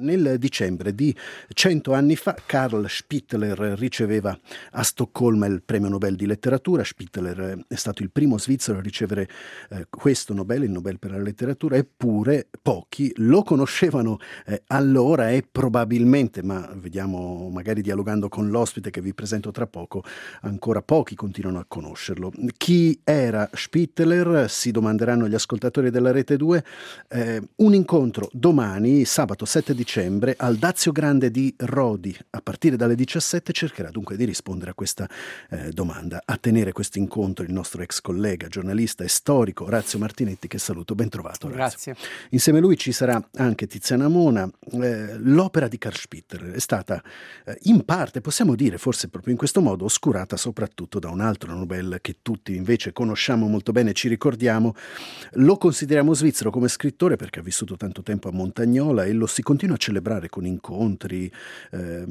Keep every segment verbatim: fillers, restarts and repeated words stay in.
Nel dicembre di cento anni fa Carl Spittler riceveva a Stoccolma il premio Nobel di letteratura. Spittler è stato il primo svizzero a ricevere eh, questo Nobel, il Nobel per la letteratura, eppure pochi lo conoscevano eh, allora e probabilmente, ma vediamo magari dialogando con l'ospite che vi presento tra poco, ancora pochi continuano a conoscerlo. Chi era Spittler? Si domanderanno gli ascoltatori della Rete due. Eh, un incontro domani, sabato sette dicembre, al Dazio Grande di Rodi, a partire dalle diciassette, cercherà dunque di rispondere a questa eh, domanda. A tenere questo incontro il nostro ex collega, giornalista e storico Orazio Martinetti, che saluto. Ben trovato, Orazio. Grazie. Insieme a lui ci sarà anche Tiziana Mona. Eh, l'opera di Carl Spittler è stata eh, in parte, possiamo dire, forse proprio in questo modo, oscurata soprattutto da un altro Nobel che tutti invece conosciamo molto bene, ci ricordiamo. Lo consideriamo svizzero come scrittore perché ha vissuto tanto tempo a Montagnola e lo si continua a celebrare con incontri, eh,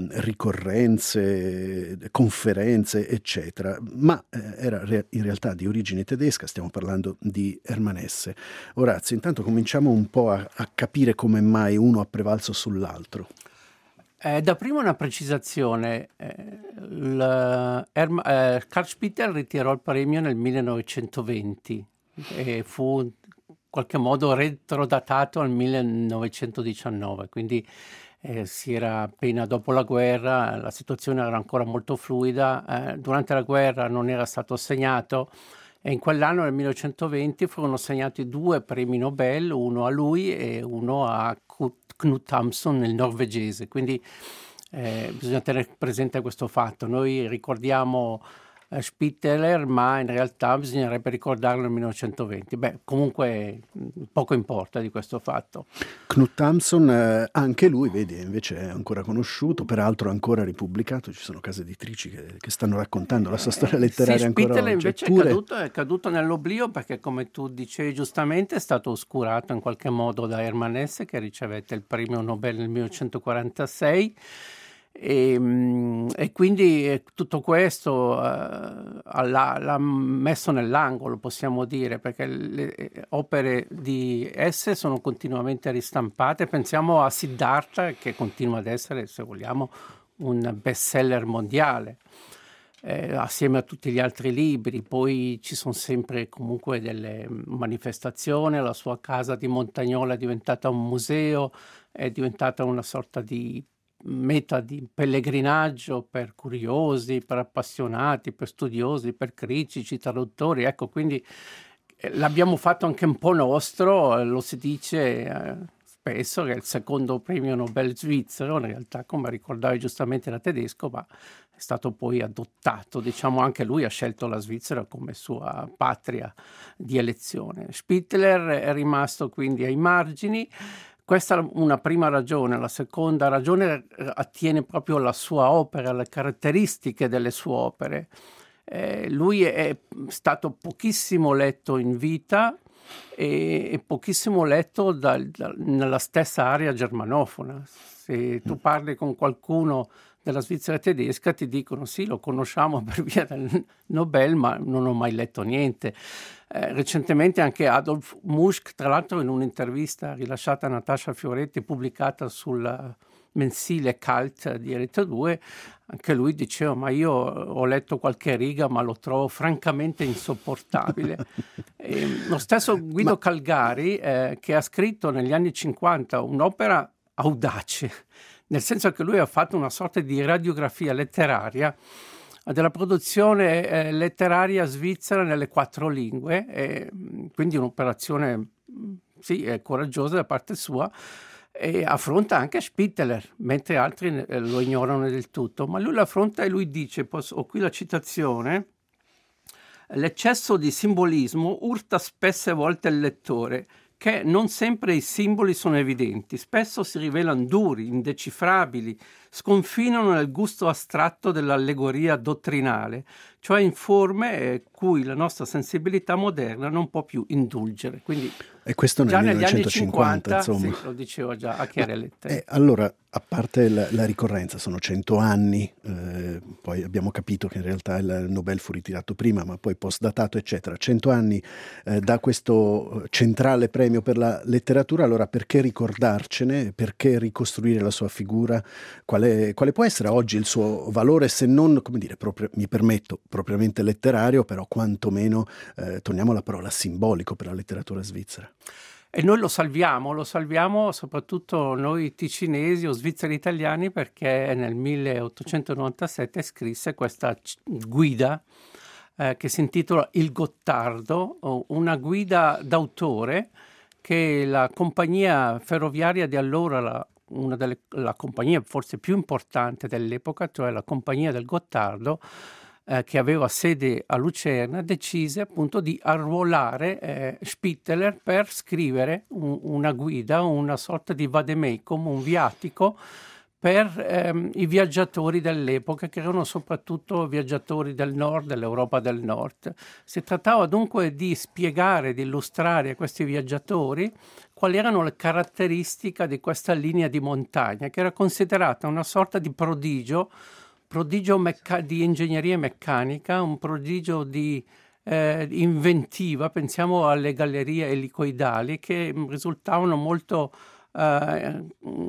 ricorrenze, conferenze, eccetera. Ma eh, era re- in realtà di origine tedesca, stiamo parlando di Hermann Hesse. Orazio, intanto cominciamo un po' a, a capire come mai uno ha prevalso sull'altro. Eh, da prima una precisazione. Eh, il, Herm- eh, Carl Spittler ritirò il premio nel millenovecentoventi e fu in qualche modo retrodatato al millenovecentodiciannove, quindi eh, si era appena dopo la guerra, la situazione era ancora molto fluida, eh, durante la guerra non era stato assegnato e in quell'anno, nel millenovecentoventi, furono assegnati due premi Nobel, uno a lui e uno a Knut Hamsun, il norvegese, quindi eh, bisogna tenere presente questo fatto. Noi ricordiamo eh, Spittler, ma in realtà bisognerebbe ricordarlo nel millenovecentoventi. Beh, comunque poco importa di questo fatto. Knut Hamsun, eh, anche lui, vedi, invece è ancora conosciuto, peraltro ancora ripubblicato, ci sono case editrici che, che stanno raccontando la sua storia letteraria sì, ancora oggi. Spittler invece Eppure... è, caduto, è caduto nell'oblio perché, come tu dicevi giustamente, è stato oscurato in qualche modo da Hermann Hesse, che ricevette il premio Nobel nel millenovecentoquarantasei. E, e quindi tutto questo uh, l'ha, l'ha messo nell'angolo, possiamo dire, perché le opere di Hesse sono continuamente ristampate. Pensiamo a Siddhartha, che continua ad essere, se vogliamo, un bestseller mondiale, eh, assieme a tutti gli altri libri. Poi ci sono sempre comunque delle manifestazioni. La sua casa di Montagnola è diventata un museo, è diventata una sorta di meta di pellegrinaggio per curiosi, per appassionati, per studiosi, per critici, traduttori. Ecco, quindi eh, l'abbiamo fatto anche un po' nostro. Eh, lo si dice eh, spesso che è il secondo premio Nobel svizzero, in realtà, come ricordavi giustamente, era tedesco, ma è stato poi adottato. Diciamo, anche lui ha scelto la Svizzera come sua patria di elezione. Spittler è rimasto quindi ai margini. Questa è una prima ragione. La seconda ragione attiene proprio alla sua opera, alle caratteristiche delle sue opere. Eh, lui è stato pochissimo letto in vita e, e pochissimo letto da, da, nella stessa area germanofona. Se tu parli con qualcuno della Svizzera tedesca ti dicono sì, lo conosciamo per via del Nobel, ma non ho mai letto niente. Eh, recentemente anche Adolf Muschk, tra l'altro in un'intervista rilasciata a Natascia Fioretti, pubblicata sul mensile Cult di Rete due, anche lui diceva: ma io ho letto qualche riga ma lo trovo francamente insopportabile. E lo stesso Guido ma... Calgari, eh, che ha scritto negli anni cinquanta un'opera audace, nel senso che lui ha fatto una sorta di radiografia letteraria della produzione eh, letteraria svizzera nelle quattro lingue, e quindi un'operazione sì, è coraggiosa da parte sua, e affronta anche Spittler, mentre altri eh, lo ignorano del tutto, ma lui lo affronta e lui dice, posso, ho qui la citazione: l'eccesso di simbolismo urta spesse volte il lettore, che non sempre i simboli sono evidenti, spesso si rivelano duri, indecifrabili, sconfinano nel gusto astratto dell'allegoria dottrinale, cioè in forme eh, cui la nostra sensibilità moderna non può più indulgere. Quindi e questo nel già negli millenovecentocinquanta, anni cinquanta, insomma. sì, lo diceva già a chiare lettere. Eh, allora, a parte la, la ricorrenza, sono cento anni, eh, poi abbiamo capito che in realtà il Nobel fu ritirato prima, ma poi postdatato, eccetera. Cento anni eh, da questo centrale premio per la letteratura, allora perché ricordarcene, perché ricostruire la sua figura, quale, quale può essere oggi il suo valore, se non, come dire, proprio, mi permetto, propriamente letterario, però quantomeno, eh, torniamo alla parola, simbolico per la letteratura svizzera. E noi lo salviamo, lo salviamo soprattutto noi ticinesi o svizzeri italiani, perché nel milleottocentonovantasette scrisse questa guida eh, che si intitola Il Gottardo, una guida d'autore che la compagnia ferroviaria di allora, la, una delle la compagnia forse più importante dell'epoca, cioè la Compagnia del Gottardo, Eh, che aveva sede a Lucerna, decise appunto di arruolare eh, Spitteler per scrivere un, una guida, una sorta di vademecum, un viatico per ehm, i viaggiatori dell'epoca, che erano soprattutto viaggiatori del nord, dell'Europa del nord. Si trattava dunque di spiegare, di illustrare a questi viaggiatori quali erano le caratteristiche di questa linea di montagna, che era considerata una sorta di prodigio, prodigio mecca- di ingegneria meccanica, un prodigio di eh, inventiva. Pensiamo alle gallerie elicoidali che risultavano molto eh,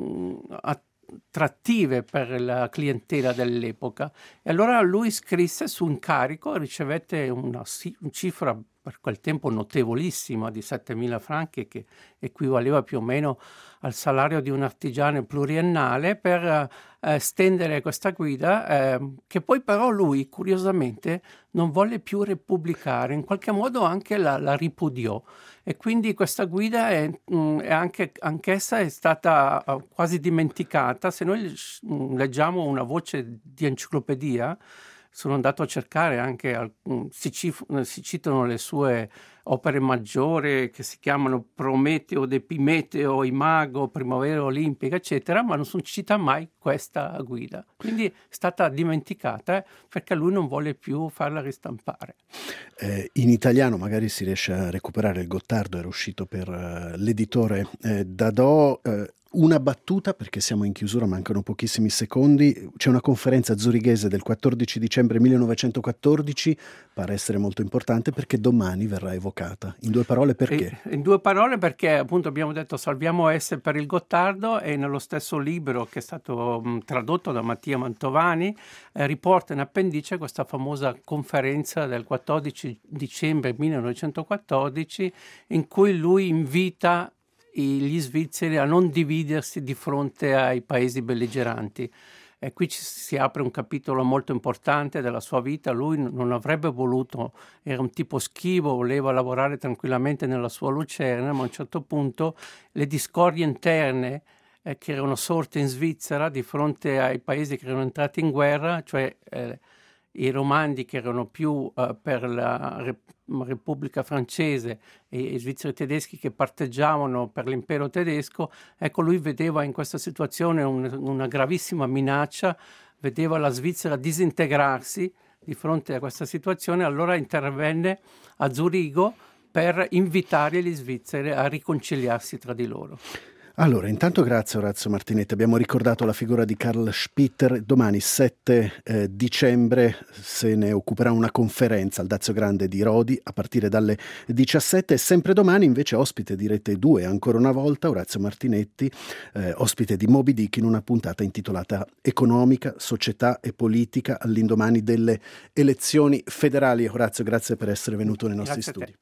attrattive per la clientela dell'epoca. E allora lui scrisse su incarico, ricevette una, una cifra per quel tempo notevolissima di settemila franchi, che equivaleva più o meno al salario di un artigiano pluriennale, per eh, stendere questa guida, eh, che poi però lui curiosamente non volle più repubblicare, in qualche modo anche la, la ripudiò, e quindi questa guida è, mh, è anche, anch'essa è stata uh, quasi dimenticata. Se noi mh, leggiamo una voce di enciclopedia, sono andato a cercare anche, si, cif- si citano le sue opere maggiori che si chiamano Prometeo, Epimeteo, Imago, Primavera Olimpica, eccetera, ma non si cita mai questa guida. Quindi è stata dimenticata eh, perché lui non vuole più farla ristampare. Eh, in italiano magari si riesce a recuperare il Gottardo, era uscito per uh, l'editore eh, Dadò. Eh, Una battuta, perché siamo in chiusura, mancano pochissimi secondi. C'è una conferenza zurighese del quattordici dicembre millenovecentoquattordici, pare essere molto importante perché domani verrà evocata. In due parole perché? E, in due parole perché appunto abbiamo detto salviamo S per il Gottardo, e nello stesso libro che è stato mh, tradotto da Mattia Mantovani eh, riporta in appendice questa famosa conferenza del quattordici dicembre millenovecentoquattordici, in cui lui invita gli svizzeri a non dividersi di fronte ai paesi belligeranti. E qui ci si apre un capitolo molto importante della sua vita. Lui non avrebbe voluto, era un tipo schivo, voleva lavorare tranquillamente nella sua Lucerna, ma a un certo punto le discordie interne eh, che erano sorte in Svizzera di fronte ai paesi che erano entrati in guerra, cioè eh, i romandi che erano più uh, per la Rep- Repubblica francese e i svizzeri tedeschi che parteggiavano per l'impero tedesco, ecco, lui vedeva in questa situazione un, una gravissima minaccia, vedeva la Svizzera disintegrarsi di fronte a questa situazione. Allora intervenne a Zurigo per invitare gli svizzeri a riconciliarsi tra di loro. Allora, intanto grazie Orazio Martinetti, abbiamo ricordato la figura di Carl Spitter. Domani sette eh, dicembre se ne occuperà una conferenza al Dazio Grande di Rodi a partire dalle diciassette, e sempre domani invece ospite di Rete due ancora una volta Orazio Martinetti, eh, ospite di Moby Dick in una puntata intitolata Economica, Società e Politica all'indomani delle elezioni federali. Orazio, grazie per essere venuto nei nostri studi.